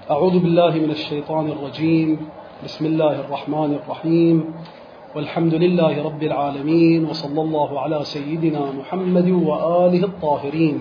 أعوذ بالله من الشيطان الرجيم. بسم الله الرحمن الرحيم، والحمد لله رب العالمين، وصلى الله على سيدنا محمد وآله الطاهرين،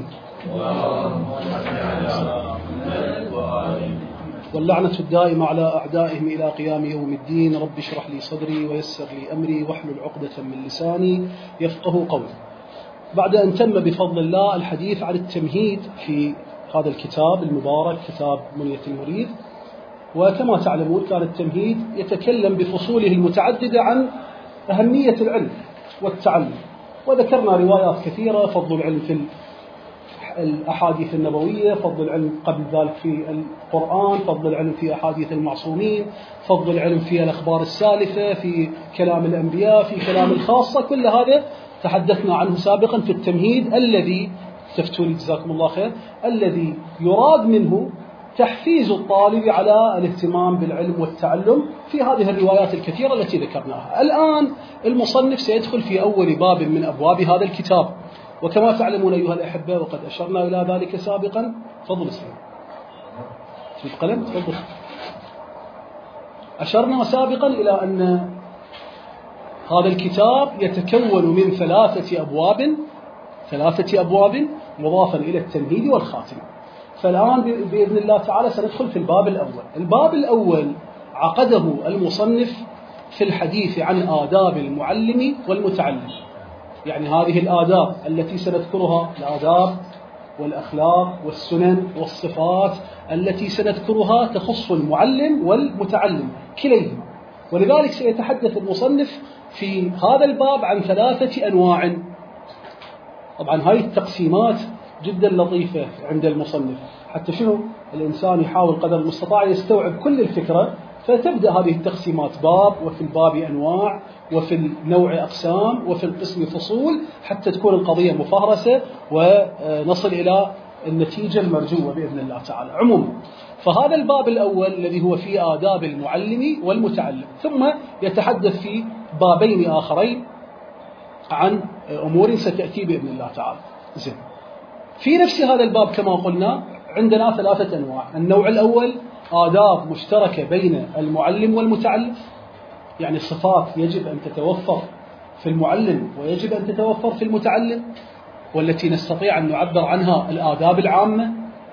واللعنة الدائمة على أعدائهم إلى قيام يوم الدين. رب اشرح لي صدري ويسر لي أمري واحلل عقدة من لساني يفقه قولي. بعد أن تم بفضل الله الحديث عن التمهيد في هذا الكتاب المبارك، كتاب منية المريد، وكما تعلمون كان التمهيد يتكلم بفصوله المتعددة عن أهمية العلم والتعلم، وذكرنا روايات كثيرة: فضل العلم في الأحاديث النبوية، فضل العلم قبل ذلك في القرآن، فضل العلم في أحاديث المعصومين، فضل العلم في الأخبار السالفة، في كلام الأنبياء، في كلام الخاصة. كل هذا تحدثنا عنه سابقا في التمهيد الذي تفتوني جزاكم الله خير، الذي يراد منه تحفيز الطالب على الاهتمام بالعلم والتعلم في هذه الروايات الكثيرة التي ذكرناها. الآن المصنف سيدخل في أول باب من أبواب هذا الكتاب، وكما تعلمون أيها الأحبة وقد أشرنا إلى ذلك سابقا. تفضل اسمع في القلم، تفضل. أشرنا سابقا إلى أن هذا الكتاب يتكون من ثلاثة أبواب مضافا إلى التمهيد والخاتمة. فالآن بإذن الله تعالى سندخل في الباب الأول. الباب الأول عقده المصنف في الحديث عن آداب المعلم والمتعلم، يعني هذه الآداب التي سنذكرها، الآداب والأخلاق والسنن والصفات التي سنذكرها تخص المعلم والمتعلم كليهما. ولذلك سيتحدث المصنف في هذا الباب عن 3 أنواع. طبعا هاي التقسيمات جدا لطيفة عند المصنف، حتى شنو الإنسان يحاول قدر المستطاع يستوعب كل الفكرة. فتبدأ هذه التقسيمات باب، وفي الباب أنواع، وفي النوع أقسام، وفي القسم فصول، حتى تكون القضية مفهرسة ونصل إلى النتيجة المرجوة بإذن الله تعالى. عموما فهذا الباب الأول الذي هو في آداب المعلم والمتعلم، ثم يتحدث في بابين آخرين عن أمور ستأتي بإذن الله تعالى. زين. في نفس هذا الباب كما قلنا عندنا 3 أنواع. النوع الأول آداب مشتركة بين المعلم والمتعلم، يعني صفات يجب أن تتوفر في المعلم ويجب أن تتوفر في المتعلم، والتي نستطيع أن نعبر عنها الآداب العامة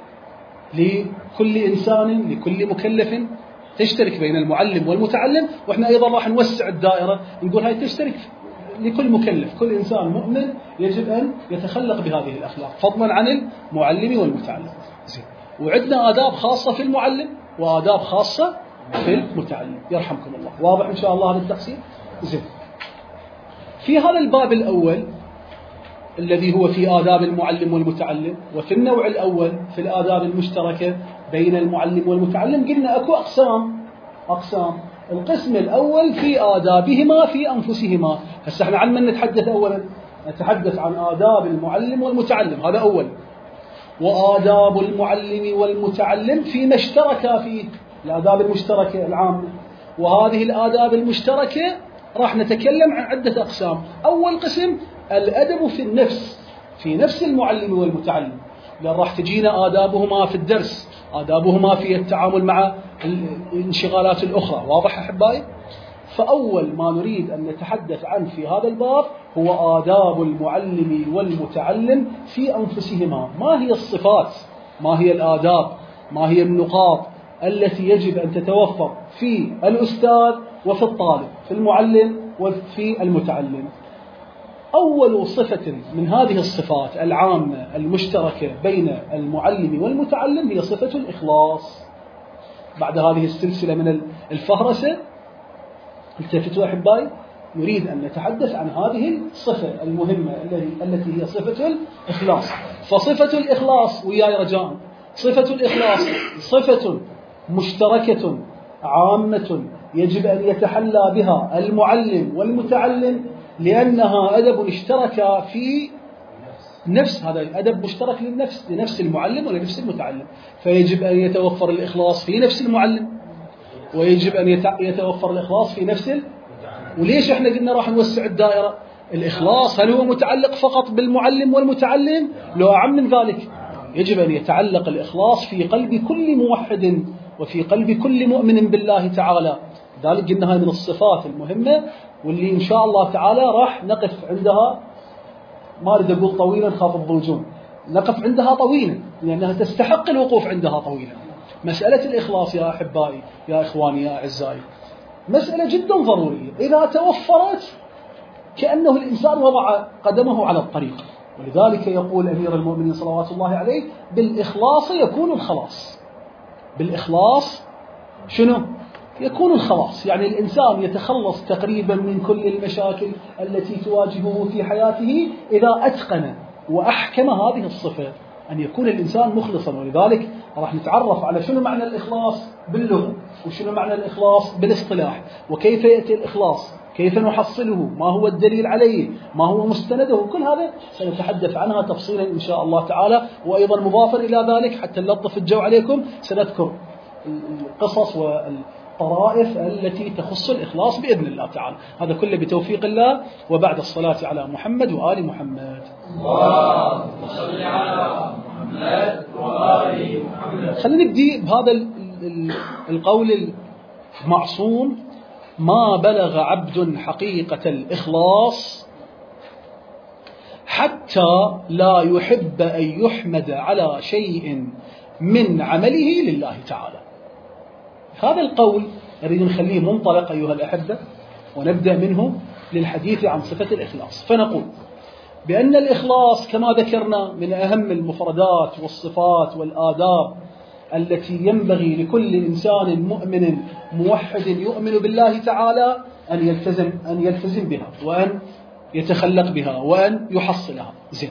لكل إنسان، لكل مكلف، تشترك بين المعلم والمتعلم. وإحنا أيضا راح نوسع الدائرة، نقول هاي تشترك لكل مكلف، كل إنسان مؤمن يجب أن يتخلق بهذه الأخلاق فضلا عن المعلم والمتعلم. زين. وعندنا آداب خاصة في المعلم وآداب خاصة في المتعلم، يرحمكم الله. واضح إن شاء الله هذا التقسيم؟ زين. في هذا الباب الأول الذي هو في آداب المعلم والمتعلم، وفي النوع الأول في الآداب المشتركة بين المعلم والمتعلم، قلنا أكو أقسام. القسم الأول في آدابهما في أنفسهما. هسه احنا عن من نتحدث أولا؟ نتحدث عن آداب المعلم والمتعلم، هذا أول. وآداب المعلم والمتعلم فيما اشتركا فيه، الآداب المشتركة العامة. وهذه الآداب المشتركة راح نتكلم عن عدة أقسام. أول قسم الأدب في نفس المعلم والمتعلم، لأن راح تجينا آدابهما في الدرس، آدابهما في التعامل مع الانشغالات الأخرى. واضح أحبائي؟ فأول ما نريد أن نتحدث عنه في هذا الباب هو آداب المعلم والمتعلم في أنفسهما. ما هي الصفات، ما هي الآداب، ما هي النقاط التي يجب أن تتوفر في الأستاذ وفي الطالب، في المعلم وفي المتعلم. أول صفة من هذه الصفات العامة المشتركة بين المعلم والمتعلم هي صفة الإخلاص. بعد هذه السلسلة من الفهرسة، التفتوا أحبائي، نريد أن نتحدث عن هذه الصفة المهمة التي هي صفة الإخلاص. فصفة الإخلاص وياي رجاء، صفة الإخلاص صفة مشتركة عامة يجب أن يتحلى بها المعلم والمتعلم، لأنها أدب اشترك في نفس، هذا الأدب مشترك لنفس المعلم ولنفس المتعلم. فيجب أن يتوفر الإخلاص في نفس المعلم، ويجب أن يتوفر الإخلاص في نفس وليش احنا قلنا راح نوسع الدائرة؟ الإخلاص هل هو متعلق فقط بالمعلم والمتعلم؟ لو أعم من ذلك، يجب أن يتعلق الإخلاص في قلب كل موحد وفي قلب كل مؤمن بالله تعالى. لذلك قلنا هاي من الصفات المهمة واللي إن شاء الله تعالى راح نقف عندها، ما أريد أقول طويلا خاف الضوجون، نقف عندها طويلا لأنها تستحق الوقوف عندها طويلا. مسألة الإخلاص يا أحبائي يا إخواني يا أعزائي مسألة جدا ضرورية، إذا توفرت كأنه الإنسان وضع قدمه على الطريق. ولذلك يقول أمير المؤمنين صلوات الله عليه: بالإخلاص يكون الخلاص. بالإخلاص شنو؟ يكون الخلاص، يعني الإنسان يتخلص تقريبا من كل المشاكل التي تواجهه في حياته إذا أتقن وأحكم هذه الصفة، أن يكون الإنسان مخلصا. ولذلك راح نتعرف على شنو معنى الإخلاص باللغة، وشنو معنى الإخلاص بالاصطلاح، وكيف يأتي الإخلاص، كيف نحصله، ما هو الدليل عليه، ما هو مستنده، كل هذا سنتحدث عنها تفصيلا إن شاء الله تعالى. وأيضا مضافا إلى ذلك حتى نلطف الجو عليكم سنذكر القصص والطرائف التي تخص الإخلاص بإذن الله تعالى. هذا كله بتوفيق الله وبعد الصلاة على محمد وآل محمد. اللهم صل على محمد وآل محمد. خلينا نبدي بهذا القول المعصوم: ما بلغ عبد حقيقة الإخلاص حتى لا يحب أن يحمد على شيء من عمله لله تعالى. هذا القول نريد نخليه منطلق أيها الأحبة، ونبدأ منه للحديث عن صفة الإخلاص. فنقول بأن الإخلاص كما ذكرنا من أهم المفردات والصفات والآداب التي ينبغي لكل إنسان مؤمن موحد يؤمن بالله تعالى أن يلتزم بها وأن يتخلق بها وأن يحصلها. زين.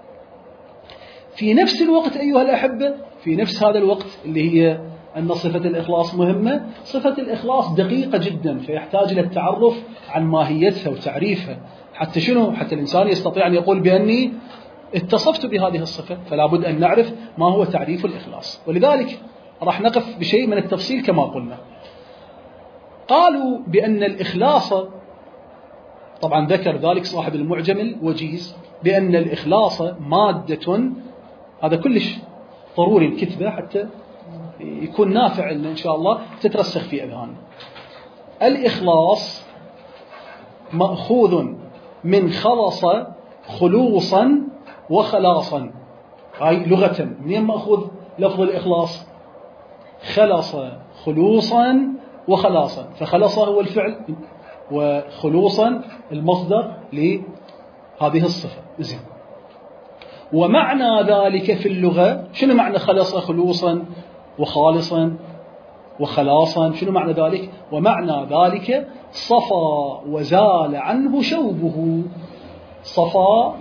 في نفس الوقت أيها الأحبة، في نفس هذا الوقت اللي هي أن صفة الإخلاص مهمة، صفة الإخلاص دقيقة جدا، فيحتاج إلى التعرف عن ماهيتها وتعريفها حتى شنو؟ حتى الإنسان يستطيع أن يقول بأني اتصفت بهذه الصفة. فلا بد أن نعرف ما هو تعريف الإخلاص، ولذلك راح نقف بشيء من التفصيل كما قلنا. قالوا بأن الإخلاص، طبعا ذكر ذلك صاحب المعجم الوجيز، بأن الإخلاص مادة، هذا كلش ضروري الكتبة حتى يكون نافع إن شاء الله تترسخ في أذهاننا. الإخلاص مأخوذ من خلص خلوصا وخلاصا. هاي لغة منين مأخوذ لفظ الإخلاص؟ خلص خلوصا وخلاصا، فخلص هو الفعل وخلوصا المصدر لهذه الصفة. زين. ومعنى ذلك في اللغة شنو معنى خلص خلوصا وخالصا وخلاصا؟ شنو معنى ذلك؟ ومعنى ذلك صفى وزال عنه شوبه. صفى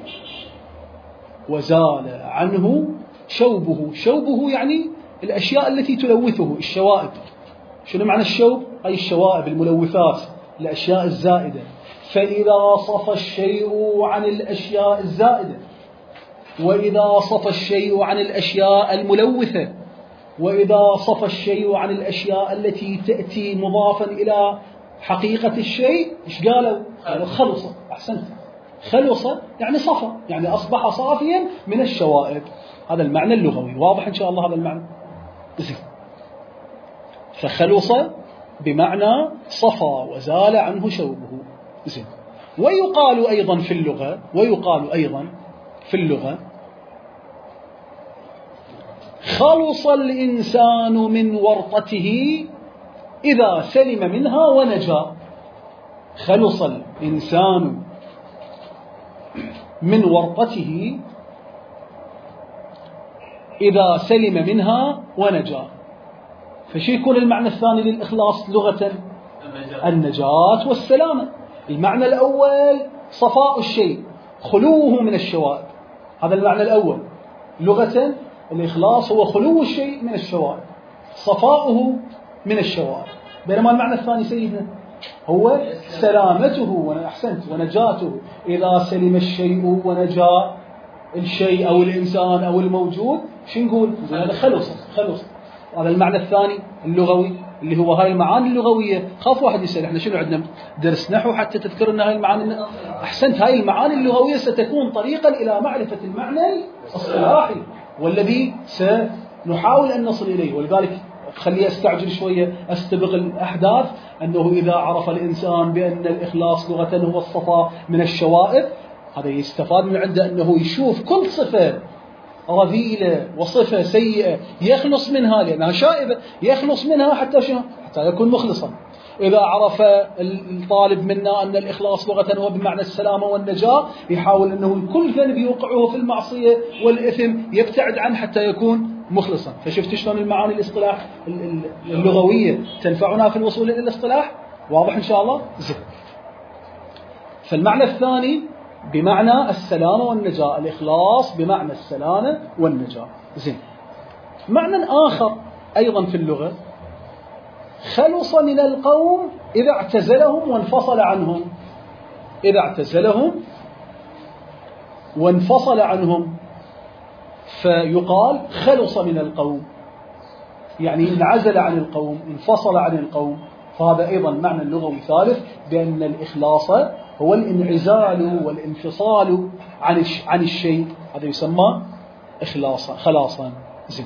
وزال عنه شوبه. شوبه يعني الأشياء التي تلوثه، الشوائب. شنو معنى الشوب؟ أي الشوائب الملوثات، الأشياء الزائدة. فإذا صفى الشيء عن الأشياء الزائدة، وإذا صفى الشيء عن الأشياء الملوثة، وإذا صفى الشيء عن الأشياء التي تأتي مضافا إلى حقيقة الشيء، إيش قالوا؟ قالوا خلص. أحسنت. خلص يعني صفى، يعني أصبح صافيا من الشوائب. هذا المعنى اللغوي. واضح إن شاء الله هذا المعنى؟ زين. فخلص بمعنى صفى وزال عنه شوبه. زين. ويقال أيضا في اللغة خلص الإنسان من ورطته إذا سلم منها ونجا. خلص الإنسان من ورطته إذا سلم منها ونجا. فشي يكون المعنى الثاني للإخلاص لغة؟ النجاة والسلامة. المعنى الأول صفاء الشيء، خلوه من الشوائب، هذا المعنى الأول. لغة الإخلاص هو خلو الشيء من الشوائب، صفاؤه من الشوائب. بينما المعنى الثاني سيدنا هو سلامته، أحسنت، ونجاته. إذا سلم الشيء ونجا الشيء أو الإنسان أو الموجود، شو نقول؟ هذا خلص. هذا المعنى الثاني اللغوي اللي هو هاي المعاني اللغوية. خاف واحد يسأل احنا شنو عندنا درس نحو حتى تذكرنا هاي المعاني؟ أحسنت. هاي المعاني اللغوية ستكون طريقا إلى معرفة المعنى الاصطلاحي والذي سنحاول أن نصل إليه. ولذلك خليه أستعجل شوية أستبق الأحداث، أنه إذا عرف الإنسان بأن الإخلاص لغة هو الصفاء من الشوائب، هذا يستفاد من عنده أنه يشوف كل صفة رذيلة وصفة سيئة يخلص منها لأنها شائبة، يخلص منها حتى شنو؟ حتى يكون مخلصا. إذا عرف الطالب منا أن الإخلاص لغة هو بمعنى السلامة والنجاة، يحاول أنه كل ذنب يوقعه في المعصية والإثم يبتعد عنه حتى يكون مخلصا. فشفت شلون المعاني الاصطلاح اللغوية تنفعنا في الوصول إلى الاصطلاح؟ واضح إن شاء الله؟ زين. فالمعنى الثاني بمعنى السلامة والنجاة، الإخلاص بمعنى السلامة والنجاة. زين. معنى آخر أيضا في اللغة، خلص من القوم إذا اعتزلهم وانفصل عنهم. إذا اعتزلهم وانفصل عنهم، فيقال خلص من القوم، يعني انعزل عن القوم، انفصل عن القوم. فهذا أيضا معنى اللغوي ثالث، بأن الإخلاص هو الانعزال والانفصال عن الشيء، هذا يسمى إخلاصا، خلاصا. زين.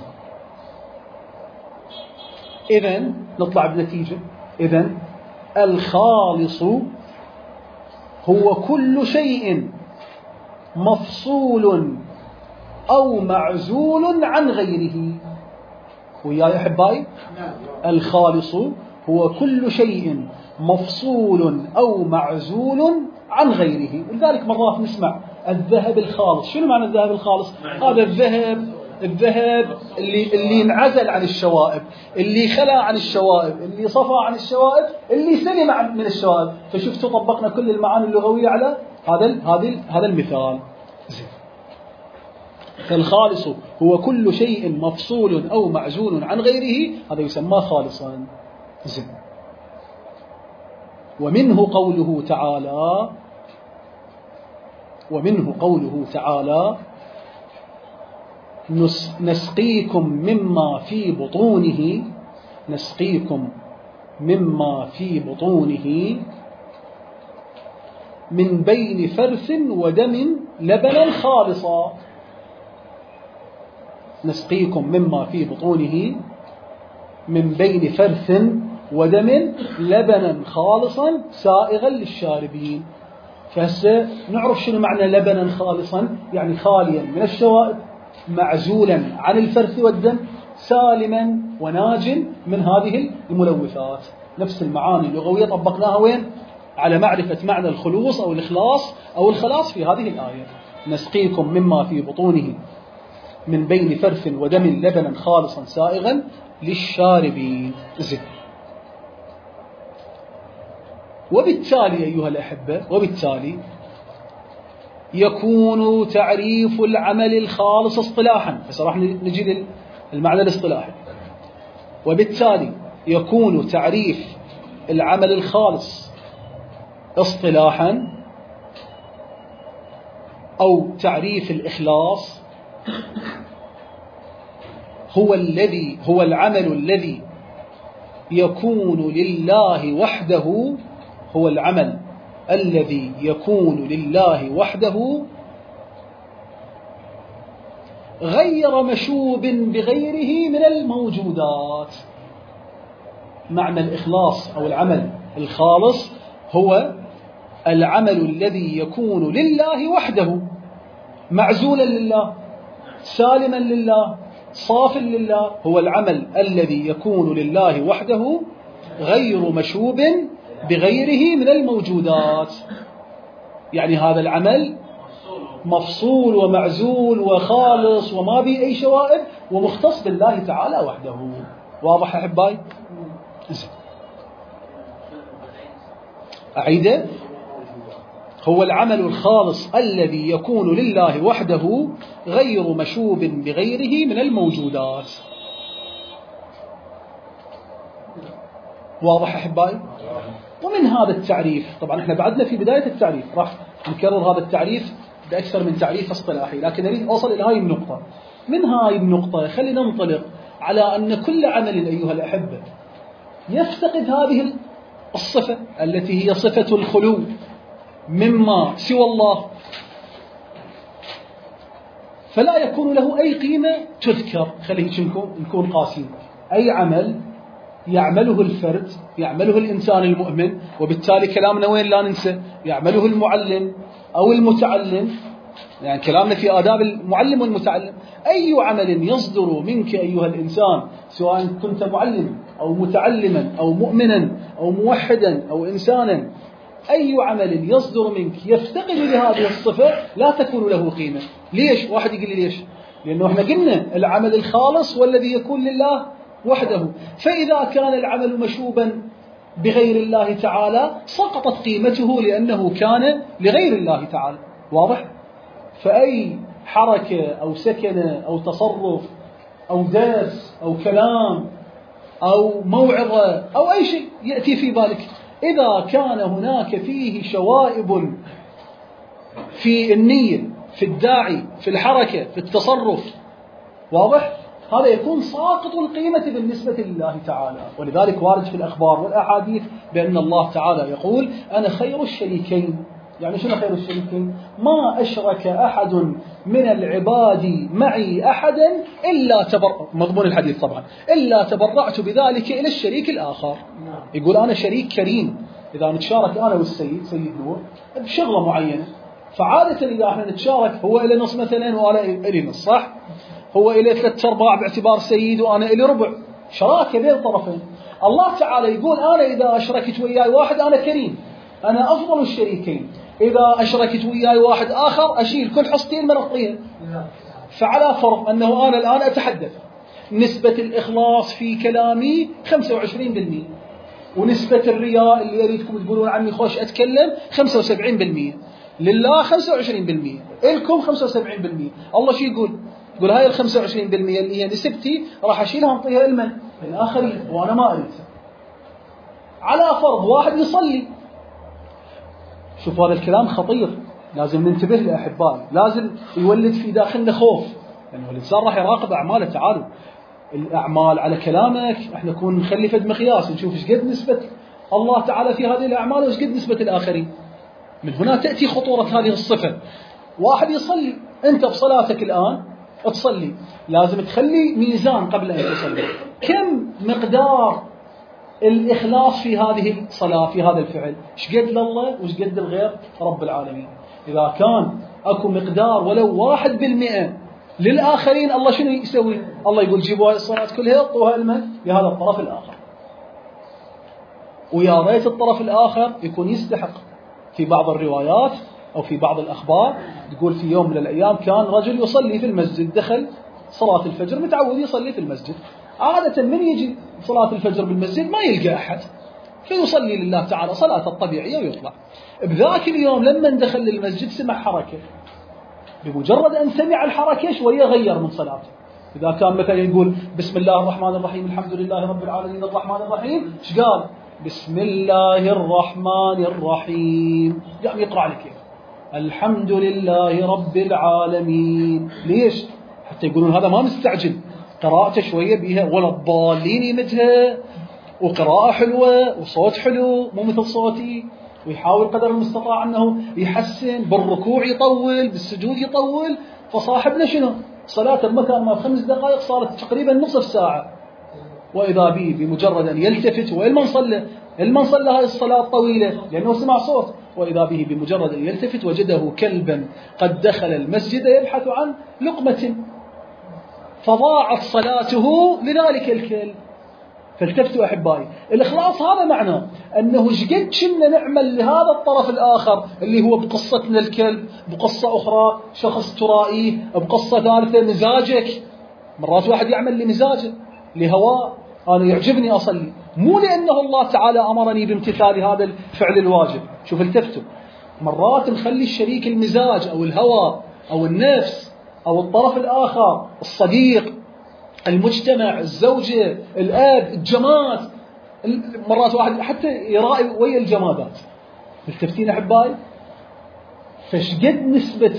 إذن نطلع بنتيجة. إذن الخالص هو كل شيء مفصول أو معزول عن غيره. وياي أحبائي، الخالص هو كل شيء مفصول أو معزول عن غيره. ولذلك مرات نسمع الذهب الخالص. شنو معنى الذهب الخالص؟ هذا الذهب اللي انعزل عن الشوائب، اللي خلى عن الشوائب، اللي صفى عن الشوائب، اللي سلم من الشوائب. فشفتوا طبقنا كل المعاني اللغوية على هذا المثال. زين. فالخالص هو كل شيء مفصول أو معزول عن غيره، هذا يسمى خالصا. زين. ومنه قوله تعالى نسقيكم مما في بطونه من بين فرث ودم لبنا خالصا. نسقيكم مما في بطونه من بين فرث ودم لبنا خالصا سائغا للشاربين. فهسه نعرف شنو معنى لبنا خالصا، يعني خاليا من الشوائب، معزولا عن الفرث والدم، سالما وناج من هذه الملوثات. نفس المعاني اللغوية طبقناها وين؟ على معرفة معنى الخلوص أو الإخلاص أو الخلاص في هذه الآية. نسقيكم مما في بطونه من بين فرث ودم لبنا خالصا سائغا للشاربين. زين. وبالتالي أيها الأحبة، وبالتالي يكون تعريف العمل الخالص اصطلاحا. فسراح نجي للمعنى الاصطلاحي. وبالتالي يكون تعريف العمل الخالص اصطلاحا، أو تعريف الإخلاص، هو العمل الذي يكون لله وحده، هو العمل الذي يكون لله وحده غير مشوب بغيره من الموجودات. معنى الإخلاص أو العمل الخالص هو العمل الذي يكون لله وحده، معزولا لله، سالما لله، صاف لله. هو العمل الذي يكون لله وحده غير مشوب بغيره من الموجودات. يعني هذا العمل مفصول ومعزول وخالص وما به أي شوائب ومختص بالله تعالى وحده. واضح أحبائي؟ أعيده. هو العمل الخالص الذي يكون لله وحده غير مشوب بغيره من الموجودات. واضح أحبائي؟ ومن هذا التعريف، طبعا احنا بعدنا في بداية التعريف، راح نكرر هذا التعريف بأكثر من تعريف اصطلاحي، لكن أريد أوصل إلى هاي النقطة. من هاي النقطة خلينا ننطلق على أن كل عمل أيها الأحبة يفتقد هذه الصفة التي هي صفة الخلو مما سوى الله، فلا يكون له أي قيمة تذكر. خليه نكون قاسين، أي عمل يعمله الفرد، يعمله الإنسان المؤمن، وبالتالي كلامنا وين لا ننسى، يعمله المعلم أو المتعلم، يعني كلامنا في آداب المعلم والمتعلم. أي عمل يصدر منك أيها الإنسان، سواء كنت معلما أو متعلما أو مؤمنا أو موحدا أو إنسانا، أي عمل يصدر منك يفتقد لهذه الصفة لا تكون له قيمة. ليش؟ واحد يقول لي ليش؟ لأنه احنا قلنا العمل الخالص والذي يكون لله وحده، فإذا كان العمل مشوبا بغير الله تعالى سقطت قيمته لأنه كان لغير الله تعالى. واضح؟ فأي حركة أو سكنة أو تصرف أو درس أو كلام أو موعظة أو أي شيء يأتي في بالك، إذا كان هناك فيه شوائب في النية، في الداعي، في الحركة، في التصرف، واضح؟ هذا يكون ساقط القيمة بالنسبة لله تعالى. ولذلك وارد في الأخبار والأحاديث بأن الله تعالى يقول: أنا خير الشريكين. يعني شنو خير الشريكين؟ ما أشرك أحد من العباد معي أحدا إلا مضمون الحديث طبعا، إلا تبرعت بذلك إلى الشريك الآخر. يقول أنا شريك كريم. إذا نتشارك أنا والسيد سيد نور بشغلة معينة، فعادة إذا احنا نتشارك هو إلى نص مثلا وأنا إلي نص، صح؟ هو إلى 3/4 باعتبار سيد وأنا إلي ربع، شراكة بين الطرفين. الله تعالى يقول: أنا إذا أشركت وياي واحد أنا كريم، أنا أفضل الشريكين. إذا أشركت وياي واحد آخر أشيل كل حصتين من الطين. فعلى فرض أنه أنا الآن أتحدث، نسبة الإخلاص في كلامي 25%، ونسبة الرياء اللي أريدكم تقولون عني خوش أتكلم 75%، لله 25%، إلكم 75%. الله شو يقول؟ يقول هاي 25% اللي هي نسبتي راح أشيلها أنطيها لمن؟ للآخرين، وأنا ما أريد. على فرض واحد يصلي، شوف هذا الكلام خطير، لازم ننتبه له أحبائي، لازم يولد في داخلنا خوف، لأنه الإنسان راح يراقب أعماله. تعالوا الأعمال على كلامك احنا نكون نخلي فد مقياس، نشوف ايش قد نسبة الله تعالى في هذه الأعمال وايش قد نسبة الآخرين. من هنا تأتي خطورة هذه الصفة. واحد يصلي، أنت بصلاتك الآن تصلي، لازم تخلي ميزان قبل أن تصلي، كم مقدار الإخلاص في هذه الصلاة، في هذا الفعل، ايش قد لله وايش قد الغير رب العالمين. إذا كان أكو مقدار ولو 1% للآخرين، الله شنو يسوي؟ الله يقول جيبوا هاي الصلاة كلها اعطوها لمن؟ لهذا الطرف الآخر. ويا ريت الطرف الآخر يكون يستحق. في بعض الروايات أو في بعض الأخبار تقول في يوم من الأيام كان رجل يصلي في المسجد، دخل صلاة الفجر، متعود يصلي في المسجد، عادة من يجي صلاة الفجر بالمسجد ما يلقى أحد، فيصلي لله تعالى صلاة الطبيعية ويطلع. بذاك اليوم لما دخل للمسجد سمع حركة، بمجرد أن سمع الحركة شوية غير من صلاته. إذا كان مثلا يقول بسم الله الرحمن الرحيم الحمد لله رب العالمين الرحمن الرحيم، ايش قال؟ بسم الله الرحمن الرحيم، قام يقرأ لك الحمد لله رب العالمين. ليش؟ حتى يقولون هذا ما مستعجل، قراءته شوية بيها ولا الضالين يمتها، وقراءة حلوة وصوت حلو مو مثل صوتي، ويحاول قدر المستطاع أنه يحسن، بالركوع يطول، بالسجود يطول. فصاحبنا شنو؟ صلاة مكان ما 5 دقائق صارت تقريبا نصف ساعة. وإذا به بمجرد أن يلتفت والمن صلى هذه الصلاة الطويلة لأنه سمع صوت، وإذا به بمجرد أن يلتفت وجده كلبا قد دخل المسجد يبحث عن لقمة، فضاعت صلاته لذلك الكلب. فالتفتوا أحبائي، الإخلاص هذا معناه أنه شقد كنا نعمل لهذا الطرف الآخر اللي هو بقصتنا الكلب، بقصة أخرى شخص ترائيه، بقصة ثالثة مزاجك. مرات واحد يعمل لمزاجه لهواه، أنا يعجبني أصلي، مو لأنه الله تعالى أمرني بامتثال هذا الفعل الواجب. شوف التفتوا، مرات نخلي الشريك المزاج أو الهوى أو النفس أو الطرف الآخر، الصديق، المجتمع، الزوجة، الأب، الجماد. مرات واحد حتى يرائي ويا الجمادات. ملتفتين أحبائي؟ فشقد نسبة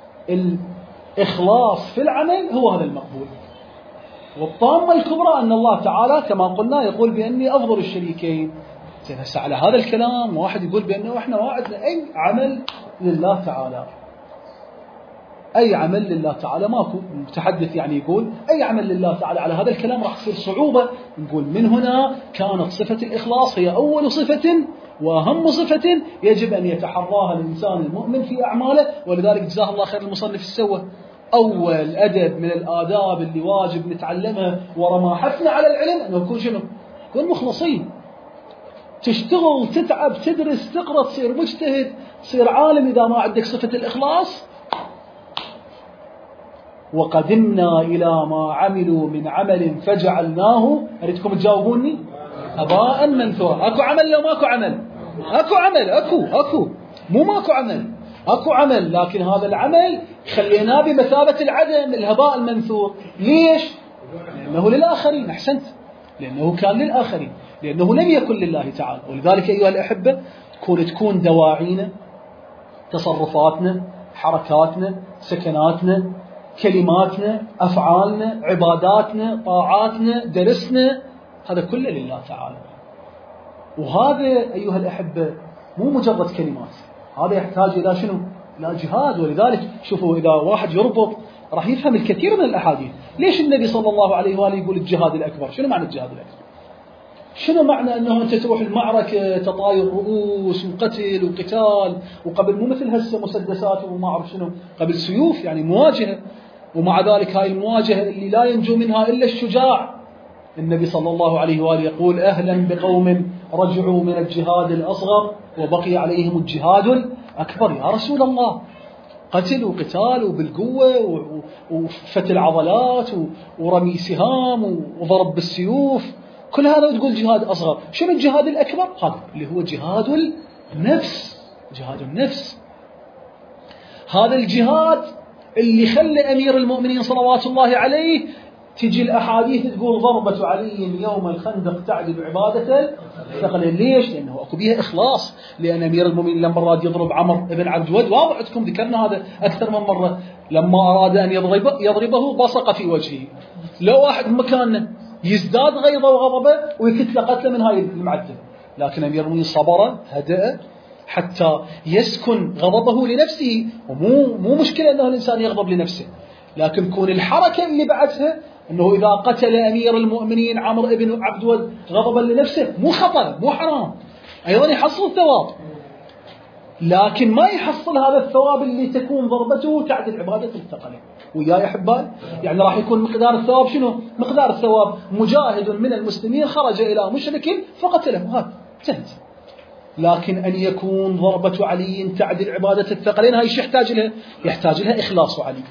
الإخلاص في العمل هو هذا المقبول. والطامة الكبرى أن الله تعالى كما قلنا يقول بأني أفضل الشريكين. هسه على هذا الكلام واحد يقول بأنه إحنا ما عندنا أي عمل لله تعالى. أي عمل لله تعالى ماكو. المتحدث يعني يقول أي عمل لله تعالى، على هذا الكلام راح تصير صعوبة. نقول من هنا كانت صفة الإخلاص هي أول صفة وأهم صفة يجب أن يتحراها الإنسان المؤمن في أعماله. ولذلك جزاه الله خير المصنف السوى أول أدب من الآداب اللي واجب نتعلمها ورا ما حثنا على العلم أنه يكون شنو؟ يكون مخلصين. تشتغل تتعب تدرس تقرأ تصير مجتهد تصير عالم، إذا ما عندك صفة الإخلاص. وقدمنا إلى ما عملوا من عمل فجعلناه، أريدكم تجاوبوني، هباء منثورا. أكو عمل لو ماكو عمل؟ أكو عمل، أكو مو ماكو عمل، أكو عمل، لكن هذا العمل خليناه بمثابة العدم، الهباء المنثور. ليش؟ لأنه للآخرين. أحسنت، لأنه كان للآخرين، لأنه لم يكن لله تعالى. ولذلك أيها الأحبة تكون دواعينا، تصرفاتنا، حركاتنا، سكناتنا، كلماتنا، أفعالنا، عباداتنا، طاعاتنا، درسنا، هذا كله لله تعالى. وهذا أيها الأحبة مو مجرد كلمات، هذا يحتاج إلى شنو؟ إلى جهاد. ولذلك شوفوا إذا واحد يربط راح يفهم الكثير من الأحاديث. ليش النبي صلى الله عليه وآله يقول الجهاد الأكبر؟ شنو معنى الجهاد الأكبر؟ شنو معنى أنه أنت تروح المعركة تطاير رؤوس وقتل وقتال، وقبل مو مثل هسه مسدسات وما أعرف شنو، قبل سيوف، يعني مواجهة. ومع ذلك هاي المواجهة اللي لا ينجو منها إلا الشجاع. النبي صلى الله عليه وآله يقول أهلا بقوم رجعوا من الجهاد الأصغر وبقي عليهم الجهاد الأكبر. يا رسول الله، قتل وقتال وبالقوة وفتل عضلات ورمي سهام وضرب بالسيوف، كل هذا تقول جهاد أصغر. شنو الجهاد الأكبر؟ هذا اللي هو جهاد النفس. جهاد النفس هذا الجهاد اللي خلى أمير المؤمنين صلوات الله عليه تجي الأحاديث تقول ضربة علي يوم الخندق تعدل عبادة الثقلين. ليش؟ لأنه أكو بيها إخلاص. لأن أمير المؤمنين لما أراد يضرب عمر بن عبد الود، واضح عندكم ذكرنا هذا أكثر من مرة، لما أراد أن يضربه بصق في وجهه. لو واحد مكانه يزداد غيظه وغضبه ويكتل قتله من هاي المعدل، لكن أمير المؤمنين صبر هدأ حتى يسكن غضبه لنفسه. ومو مشكلة أنه الإنسان يغضب لنفسه، لكن كون الحركة اللي بعدها أنه إذا قتل أمير المؤمنين عمرو بن عبد الود غضبا لنفسه مو خطأ مو حرام، أيضا يحصل ثواب، لكن ما يحصل هذا الثواب اللي تكون ضربته تعدل عبادة الثقلين. وياي أحبائي، يعني راح يكون مقدار الثواب شنو؟ مقدار الثواب مجاهد من المسلمين خرج إلى مشرك فقتله، هذا انتهت. لكن أن يكون ضربة علي تعدل عبادة الثقلين، هاي شو يحتاج لها؟ يحتاج لها إخلاص علي.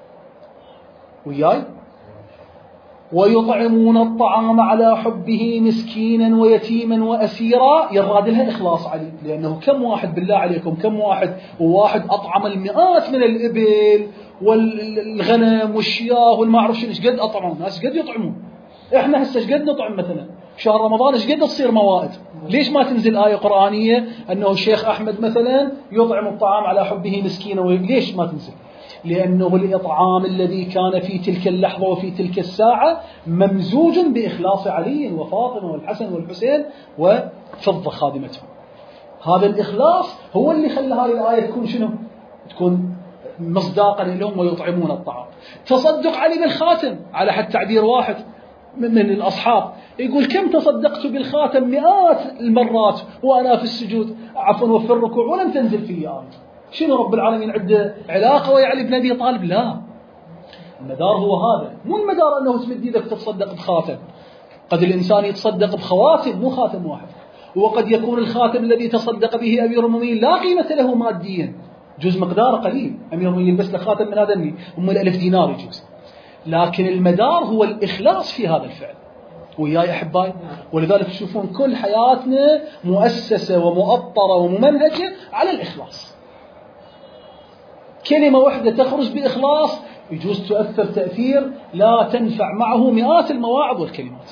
وياي، ويطعمون الطعام على حبه مسكينا ويتيما وأسيرا، يراد لها إخلاص علي. لأنه كم واحد بالله عليكم، كم واحد أطعم المئات من الإبل والغنم والشياه والمعرف شنو، ايش قد أطعمون ناس، قد يطعمون. إحنا هسه ايش قد نطعم مثلا شهر رمضان، ايش قد تصير موائد. ليش ما تنزل آية قرآنية أنه الشيخ أحمد مثلا يطعم الطعام على حبه مسكينا ليش ما تنزل؟ لأنه الإطعام الذي كان في تلك اللحظة وفي تلك الساعة ممزوج بإخلاص علي وفاطمة والحسن والحسين وفضة خادمتهم. هذا الإخلاص هو اللي خلى هذه الآية تكون شنو؟ تكون مصداقا لهم ويطعمون الطعام. تصدق علي بالخاتم، على حد تعبير واحد من الأصحاب يقول كم تصدقت بالخاتم مئات المرات وأنا في السجود عفوا وفي الركوع ولم تنزل في آية. شنو رب العالمين عنده علاقة ويا علي بن أبي طالب؟ لا، المدار هو هذا، مو المدار أنه تمد يدك تتصدق بخاتم. قد الإنسان يتصدق بخواتم مو خاتم واحد، وقد يكون الخاتم الذي تصدق به أمير المؤمنين لا قيمة له ماديا، جزء مقداره قليل، أمير المؤمنين يلبس له خاتم من هذا أم 1000 دينار يجوز، لكن المدار هو الإخلاص في هذا الفعل. وياي أحبائي، ولذلك تشوفون كل حياتنا مؤسسة ومؤطرة وممنهجة على الإخلاص. كلمة واحدة تخرج بإخلاص يجوز تؤثر تأثير لا تنفع معه مئات المواعظ والكلمات.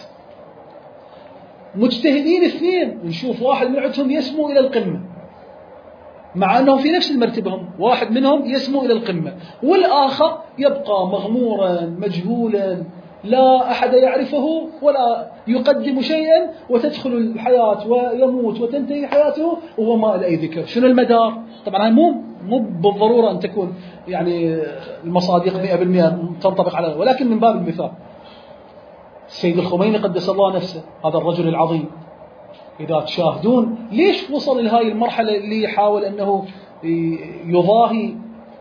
مجتهدين اثنين نشوف واحد من عندهم يسمو إلى القمة، مع أنهم في نفس المرتبة، واحد منهم يسمو إلى القمة والآخر يبقى مغمورا مجهولا لا أحد يعرفه ولا يقدم شيئا، وتدخل الحياة ويموت وتنتهي حياته وهو ما له أي ذكر. شنو المدار؟ طبعا مو مو بالضرورة أن تكون يعني المصادق 100% تنطبق على، ولكن من باب المثال السيد الخميني قدس الله نفسه، هذا الرجل العظيم، إذا تشاهدون ليش وصل لهذه المرحلة اللي يحاول أنه يضاهي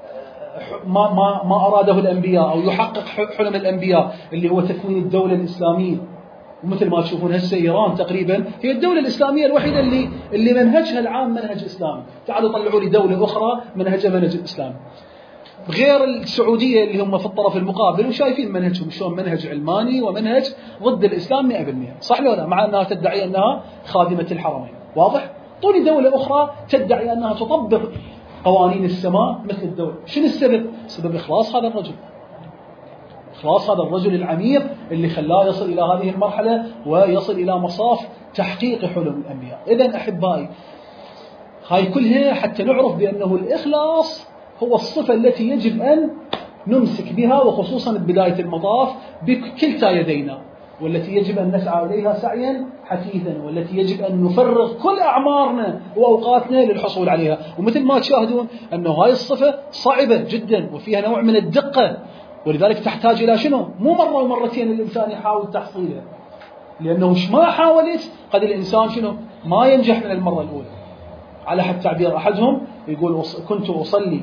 ما أراده الأنبياء أو يحقق حلم الأنبياء اللي هو تكوين الدولة الإسلامية. ومثل ما تشوفون هسه إيران تقريبا هي الدولة الإسلامية الوحيدة اللي منهجها العام منهج إسلامي. تعالوا طلعوا لي دولة أخرى منهجها منهج إسلامي، غير السعودية اللي هم في الطرف المقابل وشايفين منهجهم شلون منهج علماني ومنهج ضد الإسلام 100%. صح ولا لا؟ مع أنها تدعي أنها خادمة الحرمين. واضح؟ طولي دولة أخرى تدعي أنها تطبق قوانين السماء مثل الدولة. شنو السبب؟ سبب إخلاص هذا الرجل، إخلاص هذا الرجل العميق اللي خلاه يصل إلى هذه المرحلة ويصل إلى مصاف تحقيق حلم الأنبياء. إذن أحبائي، هاي كلها حتى نعرف بأنه الإخلاص هو الصفة التي يجب أن نمسك بها، وخصوصا ببداية المطاف بكلتا يدينا، والتي يجب أن نسعى إليها سعيا حثيثا، والتي يجب أن نفرغ كل أعمارنا وأوقاتنا للحصول عليها. ومثل ما تشاهدون أنه هاي الصفة صعبة جدا وفيها نوع من الدقة، ولذلك تحتاج إلى شنو؟ مو مرة ومرتين الإنسان يحاول تحصيلها، لأنه ما حاولت قد الإنسان شنو؟ ما ينجح من المرة الأولى. على حد تعبير أحدهم يقول كنت أصلي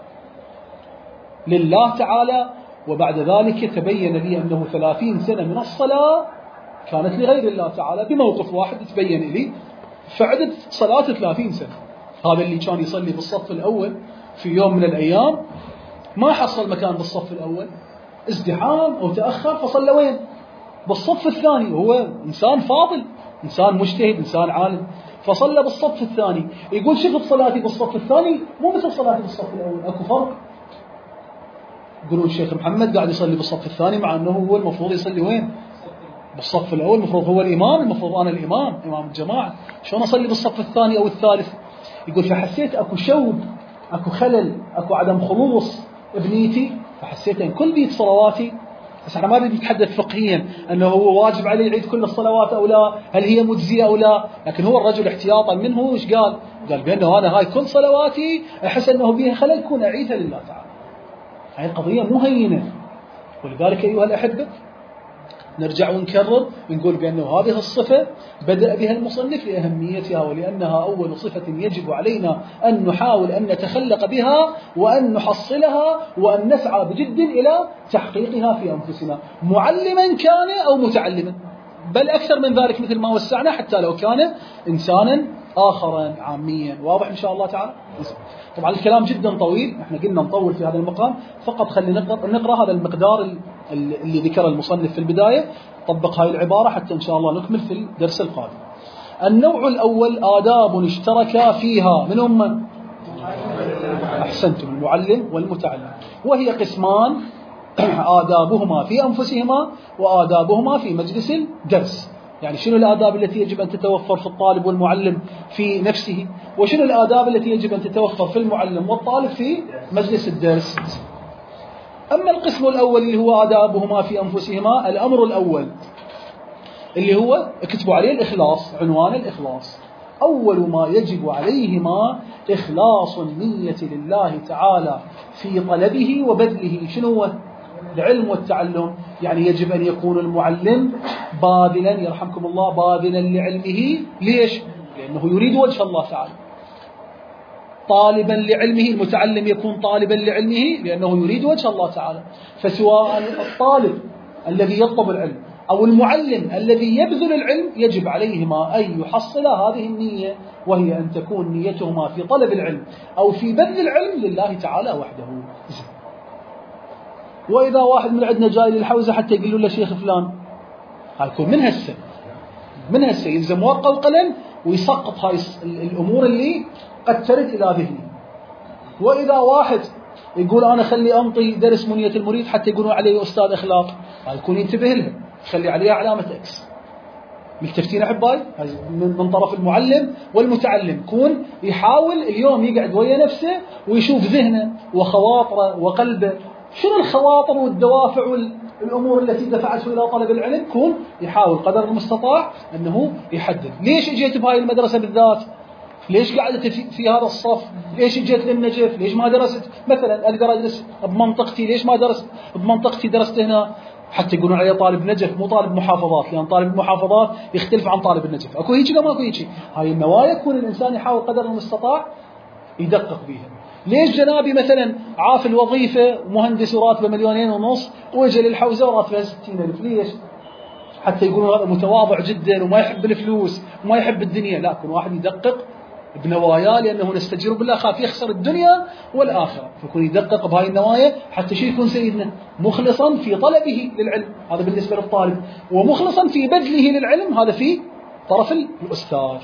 لله تعالى وبعد ذلك تبين لي أنه 30 سنة من الصلاة كانت لغير الله تعالى، بموقف واحد تبين لي فعدت صلاة 30 سنة. هذا اللي كان يصلي بالصف الأول في يوم من الأيام ما حصل مكان بالصف الأول، ازدحام أو تأخر، فصلى وين؟ بالصف الثاني. هو إنسان فاضل، إنسان مجتهد، إنسان عالم، فصلى بالصف الثاني. يقول شفت صلاتي بالصف الثاني مو مثل صلاتي بالصف الأول، أكو فرق. يقولون الشيخ محمد قاعد يصلي بالصف الثاني مع أنه هو المفروض يصلي وين؟ بالصف الأول. المفروض هو الإمام، المفروض أنا الإمام، إمام الجماعة، شلون أصلي بالصف الثاني أو الثالث؟ يقول فحسيت أكو شوب، أكو خلل، أكو عدم خلوص بنيتي، فحسيت أن كل بيت صلواتي، بس احنا ما نريد نتحدث فقهيا أنه هو واجب عليه يعيد كل الصلوات أو لا، هل هي مجزية أو لا، لكن هو الرجل احتياطا منه إيش قال؟ قال بأنه أنا هاي كل صلواتي أحس أنه بيها خلل كون أعيدها لله تعالى. هاي القضية مو هينة. ولذلك أيها الأحبة نرجع ونكرر ونقول بأنه هذه الصفة بدأ بها المصنف لأهميتها، ولأنها أول صفة يجب علينا أن نحاول أن نتخلق بها وأن نحصلها وأن نسعى بجد إلى تحقيقها في أنفسنا، معلما كان أو متعلما، بل أكثر من ذلك مثل ما وسعنا حتى لو كان إنسانا آخرا عاميا. واضح إن شاء الله تعالى؟ طبعا الكلام جدا طويل، احنا قلنا نطول في هذا المقام، فقط خلينا نقرأ هذا المقدار اللي ذكر المصنف في البداية، طبق هاي العبارة حتى إن شاء الله نكمل في الدرس القادم. النوع الأول آداب اشترك فيها من هم؟ أحسنتم، المعلم والمتعلم، وهي قسمان: آدابهما في أنفسهما وآدابهما في مجلس الدرس. يعني شنو الآداب التي يجب أن تتوفر في الطالب والمعلم في نفسه، وشنو الآداب التي يجب أن تتوفر في المعلم والطالب في مجلس الدرس. أما القسم الأول اللي هو آدابهما في أنفسهما، الأمر الأول اللي هو اكتبوا عليه الإخلاص، عنوان الإخلاص. أول ما يجب عليهما إخلاص النية لله تعالى في طلبه وبذله. شنو هو؟ العلم والتعلم. يعني يجب أن يكون المعلم باذلا، يرحمكم الله، باذلا لعلمه. ليش؟ لأنه يريد وجه الله تعالى. طالبا لعلمه، المتعلم يكون طالبا لعلمه لأنه يريد وجه الله تعالى. فسواء الطالب الذي يطلب العلم أو المعلم الذي يبذل العلم يجب عليهما أن يحصل هذه النية، وهي أن تكون نيتهما في طلب العلم أو في بذل العلم لله تعالى وحده. وإذا واحد من عندنا جاي للحوزة حتى يقول له شيخ فلان، هيكون من هسه يلزم ورقة وقلم ويسقط هاي الأمور اللي قد ترد إلى ذهني. وإذا واحد يقول أنا خلي أنطي درس منية المريد حتى يقولون عليه أستاذ أخلاق، هيكون ينتبه لها، خلي عليها علامة إكس. ملتفتين أحبائي؟ من طرف المعلم والمتعلم، كون يحاول اليوم يقعد ويا نفسه ويشوف ذهنه وخواطره وقلبه، شنو الخواطر والدوافع والأمور التي دفعته إلى طلب العلم، كون يحاول قدر المستطاع أنه يحدد. ليش اجيت بهاي المدرسة بالذات؟ ليش قعدت في هذا الصف؟ ليش جيت للنجف؟ ليش ما درست؟ مثلا أقدر أدرس بمنطقتي، ليش ما درست بمنطقتي درست هنا؟ حتى يقولون عليه طالب نجف مو طالب محافظات، لأن طالب المحافظات يختلف عن طالب النجف. أكو هيك ولا ماكو هيك؟ هاي النوايا يكون الإنسان يحاول قدر المستطاع يدقق بها. ليش جنابي مثلا عاف الوظيفة مهندس وراتبه 2,500,000 وجه للحوزة وراتبه 60,000؟ ليش؟ حتى يقولون هذا متواضع جدا وما يحب الفلوس وما يحب الدنيا. لا، كل واحد يدقق بنواياه، لأنه نستجير بالله خاف يخسر الدنيا والآخرة، فيكون يدقق بهاي النوايا حتى شو يكون سيدنا مخلصا في طلبه للعلم، هذا بالنسبة للطالب، ومخلصا في بذله للعلم، هذا في طرف الأستاذ.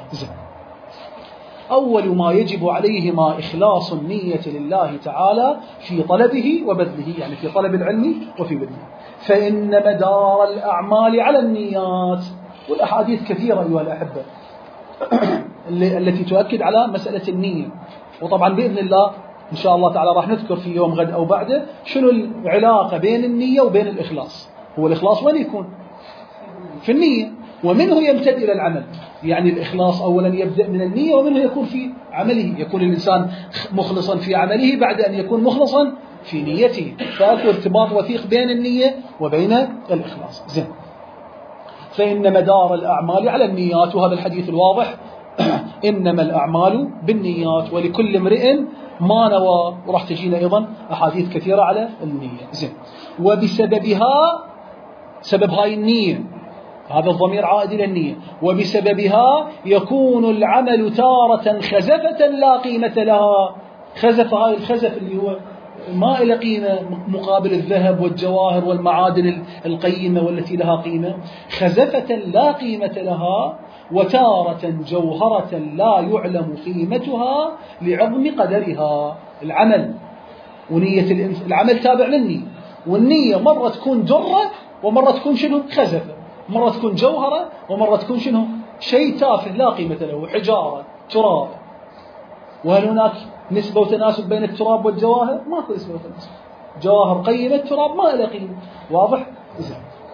أول ما يجب عليهما إخلاص النية لله تعالى في طلبه وبذله، يعني في طلب العلم وفي بذله. فإن مدار الأعمال على النيات، والأحاديث كثيرة أيها الأحبة التي تؤكد على مسألة النية. وطبعا بإذن الله إن شاء الله تعالى راح نذكر في يوم غد أو بعده شنو العلاقة بين النية وبين الإخلاص. هو الإخلاص وين يكون؟ في النية، ومنه يمتد إلى العمل. يعني الإخلاص أولا يبدأ من النية، ومنه يكون في عمله، يكون الإنسان مخلصا في عمله بعد أن يكون مخلصا في نيته. فأكو ارتباط وثيق بين النية وبين الإخلاص. زين. فإن مدار الأعمال على النيات، وهذا الحديث الواضح إنما الأعمال بالنيات ولكل امرئ ما نوى، وراح تجينا أيضا أحاديث كثيرة على النية. زين. وبسببها، سبب هاي النية، هذا الضمير عائد إلى النية، وبسببها يكون العمل تارة خزفة لا قيمة لها. خزف، هاي الخزف اللي هو ما إلى قيمة مقابل الذهب والجواهر والمعادن القيمة والتي لها قيمة، خزفة لا قيمة لها، وتارة جوهرة لا يعلم قيمتها لعظم قدرها. العمل ونية العمل تابع للنية، والنية مرة تكون جرة ومرة تكون شنو؟ خزفة. مرة تكون جوهرة ومرة تكون شنو؟ شيء تافه لا قيمة له، حجارة، تراب. وهل هناك نسبة وتناسب بين التراب والجواهر؟ ماكو نسبة وتناسب. جواهر قيمة، تراب ما له قيمة. واضح؟ إذن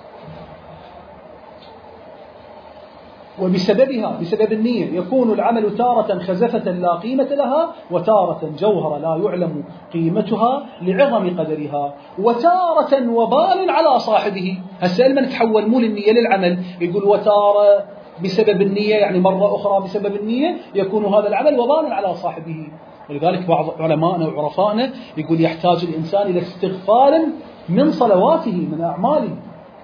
وبسببها، بسبب النية، يكون العمل تارة خزفة لا قيمة لها، وتارة جوهر لا يعلم قيمتها لعظم قدرها، وتارة وبال على صاحبه. هسه من تحول مو للنية للعمل، يقول وتارة بسبب النية، يعني مرة أخرى بسبب النية يكون هذا العمل وبال على صاحبه. ولذلك بعض علمائنا وعرفائنا يقول يحتاج الإنسان إلى استغفار من صلواته، من أعماله.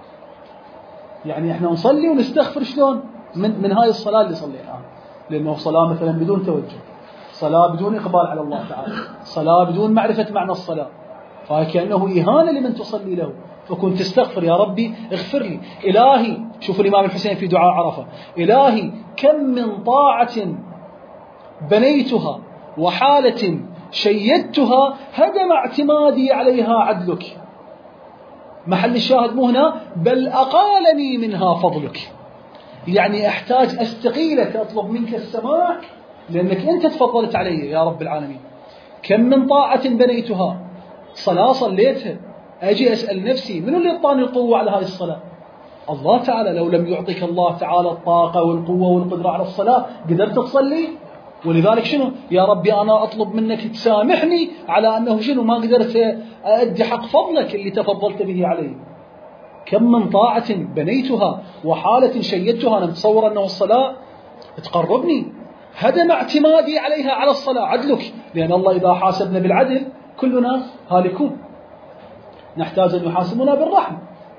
يعني احنا نصلي ونستغفر شلون من هاي الصلاة اللي صليناها، لأنه صلاة مثلا بدون توجه، صلاة بدون إقبال على الله تعالى، صلاة بدون معرفة معنى الصلاة، فهي كأنه إهانة لمن تصلي له. فكنت تستغفر يا ربي اغفر لي. إلهي، شوف الإمام الحسين في دعاء عرفة، إلهي كم من طاعة بنيتها وحالة شيدتها هدم اعتمادي عليها عدلك. محل الشاهد مو هنا، بل أقالني منها فضلك. يعني أحتاج أستقيلك، أطلب منك السماح، لأنك أنت تفضلت علي يا رب العالمين. كم من طاعة بنيتها، صلاة صليتها، أجي أسأل نفسي من اللي اعطاني القوة على هذه الصلاة؟ الله تعالى. لو لم يعطيك الله تعالى الطاقة والقوة والقدرة على الصلاة قدرت تصلي؟ ولذلك شنو يا ربي أنا أطلب منك تسامحني على أنه شنو ما قدرت أؤدي حق فضلك اللي تفضلت به علي. كم من طاعة بنيتها وحالة شيدتها. أنا متصور أنه الصلاة تقربني، هدم اعتمادي عليها على الصلاة عدلك، لأن الله إذا حاسبنا بالعدل كلنا هالكون، نحتاج أن يحاسبنا بالرحمة.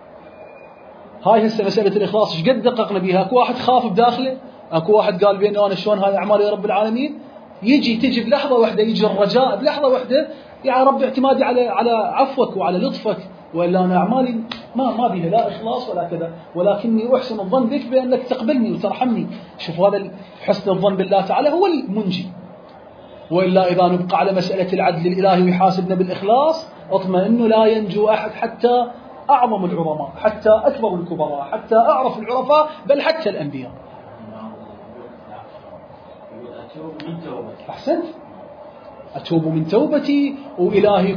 هاي هسه مسألة الإخلاص ايش قد دققنا بها. أكو واحد خاف بداخله، أكو واحد قال بأنه أنا شلون هاي أعمال يا رب العالمين، تجي بلحظة واحدة، يجي الرجاء بلحظة واحدة، يا رب اعتمادي على عفوك وعلى لطفك، وإلا أنا أعمالي ما بيها لا إخلاص ولا كذا، ولكني أحسن الظن بك بأنك تقبلني وترحمني. شوف هذا حسن الظن بالله تعالى هو المنجي. وإلا إذا نبقى على مسألة العدل الإلهي ويحاسبنا بالإخلاص، اطمئنوا لا ينجو أحد حتى أعظم العظماء، حتى أكبر الكبراء، حتى أعرف العرفاء، بل حتى الأنبياء. أحسنت. أتوب من توبتي، وإلهي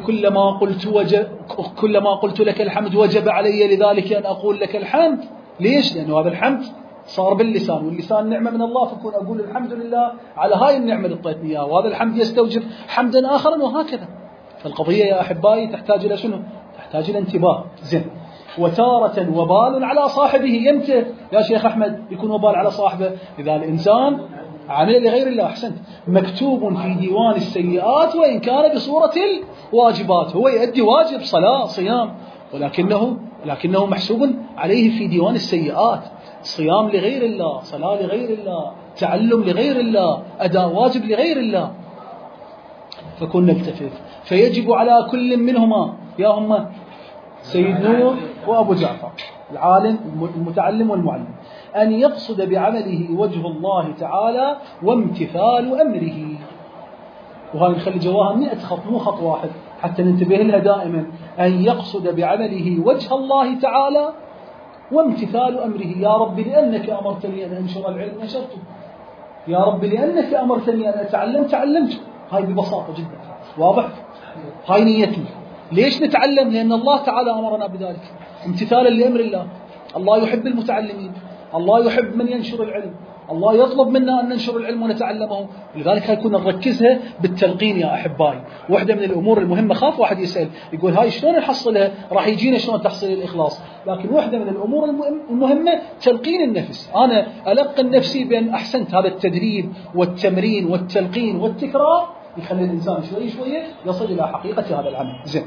كلما قلت لك الحمد وجب علي لذلك أن أقول لك الحمد. ليش؟ لأنه هذا الحمد صار باللسان، واللسان نعمة من الله، فكون أقول الحمد لله على هاي النعمة اللي اعطيتني إياها، وهذا الحمد يستوجب حمدا آخرا، وهكذا. فالقضية يا أحبائي تحتاج إلى شنو؟ تحتاج إلى انتباه. زين. وتارة وبال على صاحبه. يمتى يا شيخ أحمد يكون وبال على صاحبه؟ إذا الإنسان عمل لغير الله. أحسنت. مكتوب في ديوان السيئات وإن كان بصورة الواجبات، هو يؤدي واجب صلاة صيام، ولكنه محسوب عليه في ديوان السيئات. صيام لغير الله، صلاة لغير الله، تعلم لغير الله، أداء واجب لغير الله. فكن نلتفت. فيجب على كل منهما، يا هم سيد نور وأبو جعفر، العالم المتعلم والمعلم، أن يقصد بعمله وجه الله تعالى وامتثال أمره. وهذا نخلي جواها 100 خط، مو خط واحد حتى ننتبه لها دائما. أن يقصد بعمله وجه الله تعالى وامتثال أمره. يا رب لأنك أمرتني أن أنشر العلم نشرته، يا رب لأنك أمرتني أن أتعلم تعلمته. هاي ببساطة جدا، واضح؟ هاي نيتي. ليش نتعلم؟ لأن الله تعالى أمرنا بذلك، امتثالا لأمر الله. الله يحب المتعلمين، الله يحب من ينشر العلم، الله يطلب منا أن ننشر العلم ونتعلمه. لذلك هاي كنا نركزها بالتلقين يا أحبائي. واحدة من الأمور المهمة، خاف واحد يسأل يقول هاي شلون نحصلها؟ راح يجينا شلون تحصيل الإخلاص. لكن واحدة من الأمور المهمة تلقين النفس. أنا ألقن نفسي بأن أحسنت. هذا التدريب والتمرين والتلقين والتكرار يخلي الإنسان شوي شوي يصل إلى حقيقة هذا العمل. زين.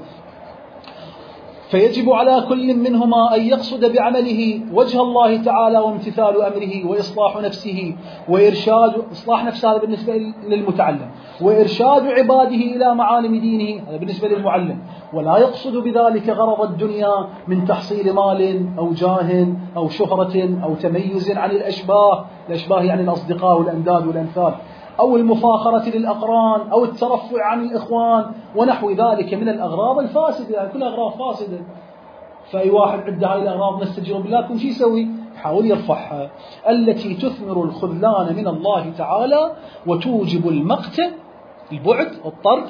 فيجب على كل منهما أن يقصد بعمله وجه الله تعالى وامتثال أمره وإصلاح نفسه وإرشاد إصلاح نفسه، هذا بالنسبة للمتعلم، وإرشاد عباده إلى معالم دينه، هذا بالنسبة للمعلم. ولا يقصد بذلك غرض الدنيا من تحصيل مال أو جاه أو شهرة أو تميز عن الأشباه يعني الأصدقاء والأنداد والأمثال، أو المفاخرة للأقران أو الترفع عن الإخوان ونحو ذلك من الأغراض الفاسدة. يعني كل أغراض فاسدة. فأي واحد عنده هاي الأغراض نستجير بالله كل شيء يسوي يحاول يرفعها، التي تثمر الخذلان من الله تعالى وتوجب المقت، البعد والطرد،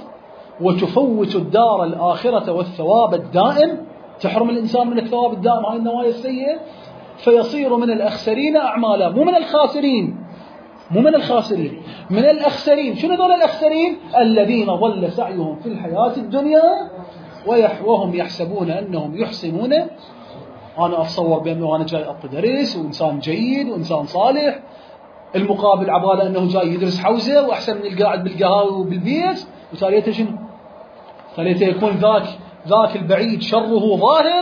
وتفوت الدار الآخرة والثواب الدائم، تحرم الإنسان من الثواب الدائم، هاي النوايا السيئة، فيصير من الأخسرين أعمالا. مو من الخاسرين، مو من الخاسرين، من الأخسرين. شنو ذول الأخسرين؟ الذين ضل سعيهم في الحياة الدنيا وهم يحسبون أنهم يحسنون. أنا أتصور بأنه أنا جاي أدرس وإنسان جيد وإنسان صالح، المقابل عبالة أنه جاي يدرس حوزة وأحسن من القاعد بالقهاوي وبالبيت، وتاليته شنو؟ تاليته يكون ذاك البعيد شره ظاهر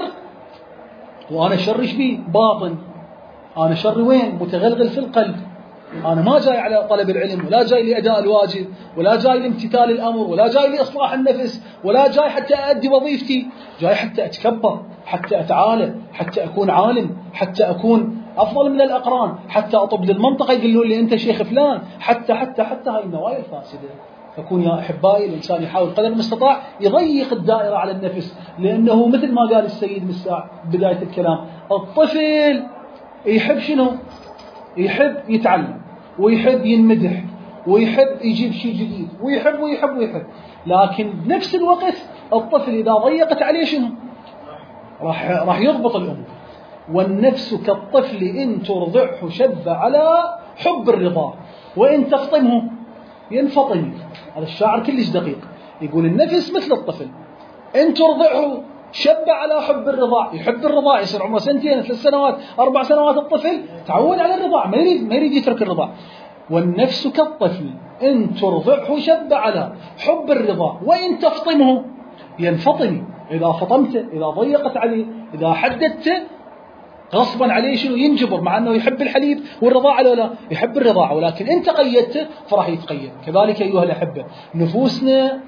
وأنا شرش بيه باطن. أنا شري وين؟ متغلغل في القلب. أنا ما جاي على طلب العلم، ولا جاي لأداء الواجب، ولا جاي لامتثال الأمر، ولا جاي لإصلاح النفس، ولا جاي حتى أؤدي وظيفتي. جاي حتى أتكبر، حتى أتعالى، حتى أكون عالم، حتى أكون أفضل من الأقران، حتى أطب للمنطقة يقولون لي أنت شيخ فلان، حتى هاي النوايا الفاسدة. فكون يا أحبائي الإنسان يحاول قدر المستطاع يضيق الدائرة على النفس، لأنه مثل ما قال السيد مساع بداية الكلام، الطفل يحب شنو؟ يحب يتعلم، ويحب ينمدح، ويحب يجيب شيء جديد، ويحب ويحب ويحب. لكن بنفس الوقت الطفل إذا ضيقت عليه شنو؟ راح يضبط الأمور. والنفس كالطفل إن ترضعه شب على حب الرضا وإن تفطمه ينفطم. هذا الشاعر كلش دقيق، يقول النفس مثل الطفل، إن ترضعه شب على حب الرضاع، يحب الرضاع، يصير عمره 2 3 سنوات 4 سنوات، الطفل تعود على الرضاع، ما يريد يترك الرضاع. والنفس كالطفل إن ترضعه شب على حب الرضاع وإن تفطمه ينفطم. إذا فطمته، إذا ضيقت عليه، إذا حددته، غصبا عليه شنو؟ ينجبر، مع أنه يحب الحليب والرضاعة، لا يحب الرضاعة، ولكن أنت قيدته فراح يتقيد. كذلك أيها الأحبة نفوسنا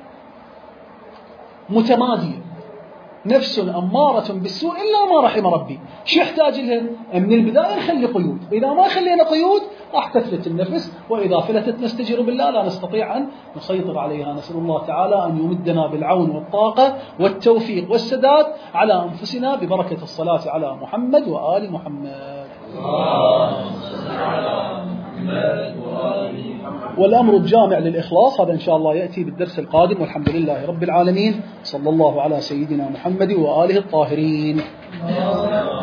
متمادية، نفس أمارة بالسوء إلا ما رحم ربي. شو يحتاج لها؟ من البداية نخلي قيود، إذا ما خلينا قيود راح تفلت النفس، وإذا فلتت نستجير بالله لا نستطيع أن نسيطر عليها. نسأل الله تعالى أن يمدنا بالعون والطاقة والتوفيق والسداد على أنفسنا ببركة الصلاة على محمد وآل محمد. والأمر الجامع للإخلاص هذا إن شاء الله يأتي بالدرس القادم، والحمد لله رب العالمين. صلى الله على سيدنا محمد وآله الطاهرين.